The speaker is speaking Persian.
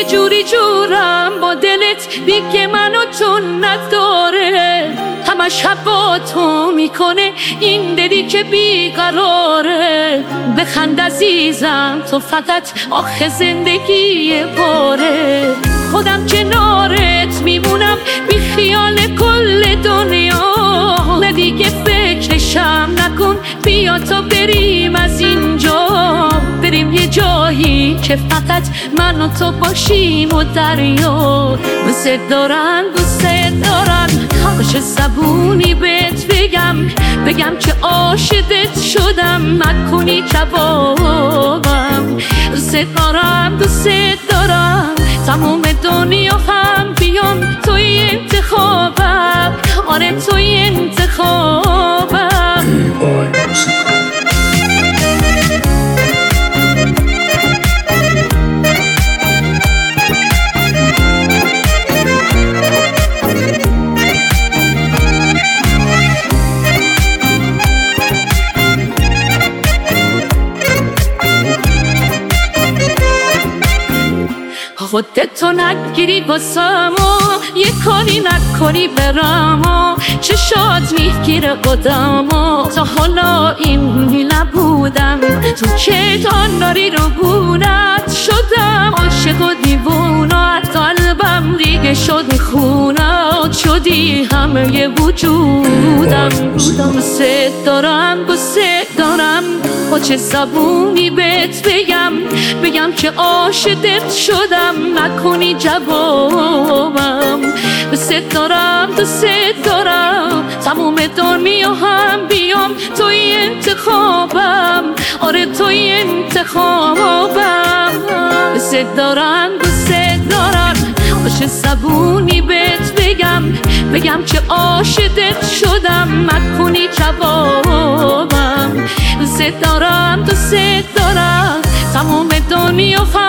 جوری جورم با دلت دیگه منو تو نداره، همه شب با تو میکنه این دلی که بیقراره. بخند عزیزم تو فقط آخه زندگی باره، خودم کنارت میمونم بی خیال کل دنیا. نه دیگه فکرشم نکن، بیا تا بریم از اینجا، بریم یه جایی که فقط من و تو باشیم و دریا. دوست دارم دوست دارم، باشه زبونی بهت بگم که عاشقت شدم، نکنی جوابم. دوست دارم تموم دنیا هم بیام توی انتخابم، آره توی انتخابم. خودتو نگیری واسمو، یه کاری نکنی برامو، چشات میگیره قدامو. تا حالا اینی نبودم، تو چشات رو بونت شدم، عاشق و دیوونت، قلبم دیگه شد میخونت، شدی همه ی وجودم. دوست دارم با چه زبونی بهت بگم که عاشقت شدم، نکنی جوابم. دوست دارم تموم دنیا هم بیام توی انتخابم، آره توی انتخابم. دوست دارم با چه زبونی بهت بگم که عاشقت شدم، نکنی جوابم. دوست دارم تموم دنیا هم